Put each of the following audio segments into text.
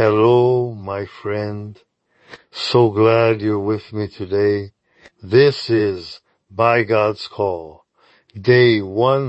Hello, my friend. So glad you're with me today. This is By God's Call, day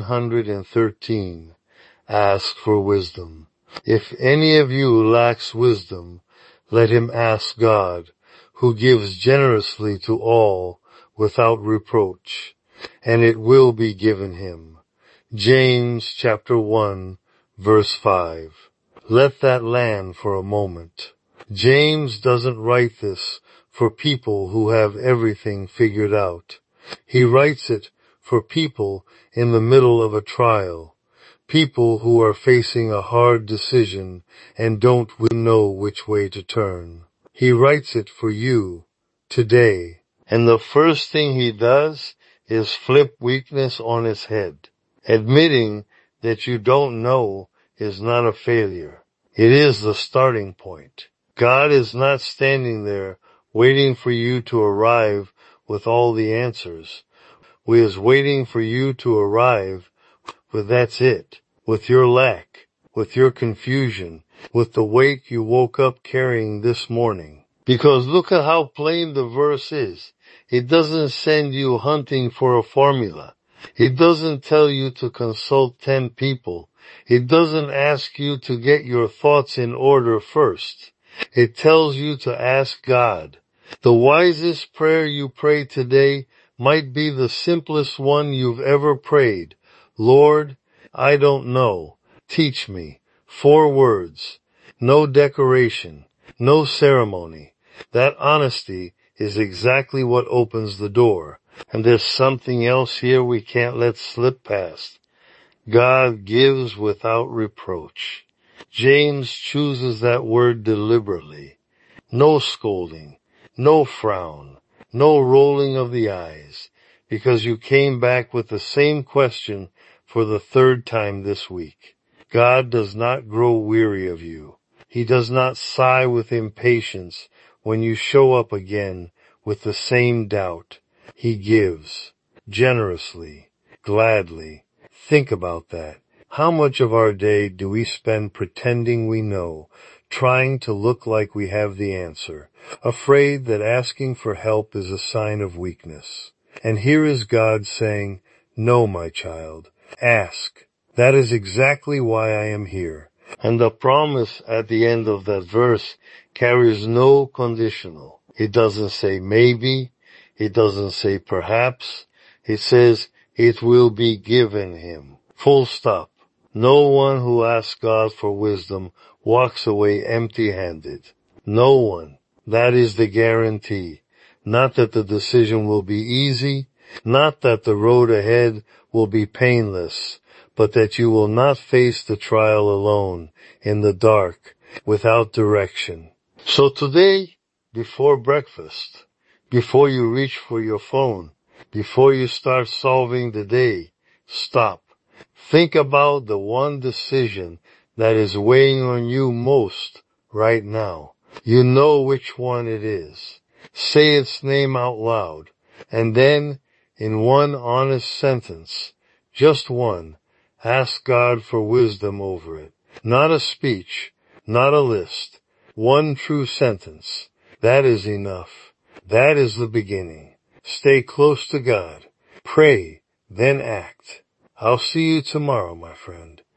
113. Ask for wisdom. If any of you lacks wisdom, let him ask God, who gives generously to all without reproach, and it will be given him. James chapter 1, verse 5. Let that land for a moment. James doesn't write this for people who have everything figured out. He writes it for people in the middle of a trial, people who are facing a hard decision and don't know which way to turn. He writes it for you today. And the first thing he does is flip weakness on its head. Admitting that you don't know is not a failure. It is the starting point. God is not standing there waiting for you to arrive with all the answers. He is waiting for you to arrive with that's it, with your lack, with your confusion, with the weight you woke up carrying this morning. Because look at how plain the verse is. It doesn't send you hunting for a formula. It doesn't tell you to consult 10 people. It doesn't ask you to get your thoughts in order first. It tells you to ask God. The wisest prayer you pray today might be the simplest one you've ever prayed. Lord, I don't know. Teach me. 4 words. No decoration. No ceremony. That honesty is exactly what opens the door. And there's something else here we can't let slip past. God gives without reproach. James chooses that word deliberately. No scolding, no frown, no rolling of the eyes, because you came back with the same question for the 3rd time this week. God does not grow weary of you. He does not sigh with impatience when you show up again with the same doubt. He gives generously, gladly. Think about that. How much of our day do we spend pretending we know, trying to look like we have the answer, afraid that asking for help is a sign of weakness? And here is God saying, no, my child, ask. That is exactly why I am here. And the promise at the end of that verse carries no conditional. It doesn't say maybe. It doesn't say perhaps. It says it will be given him. Full stop. No one who asks God for wisdom walks away empty-handed. No one. That is the guarantee. Not that the decision will be easy, not that the road ahead will be painless, but that you will not face the trial alone, in the dark, without direction. So today, before breakfast, before you reach for your phone, before you start solving the day, stop. Think about the one decision that is weighing on you most right now. You know which one it is. Say its name out loud, and then, in one honest sentence, just one, ask God for wisdom over it. Not a speech, not a list. One true sentence. That is enough. That is the beginning. Stay close to God. Pray, then act. I'll see you tomorrow, my friend.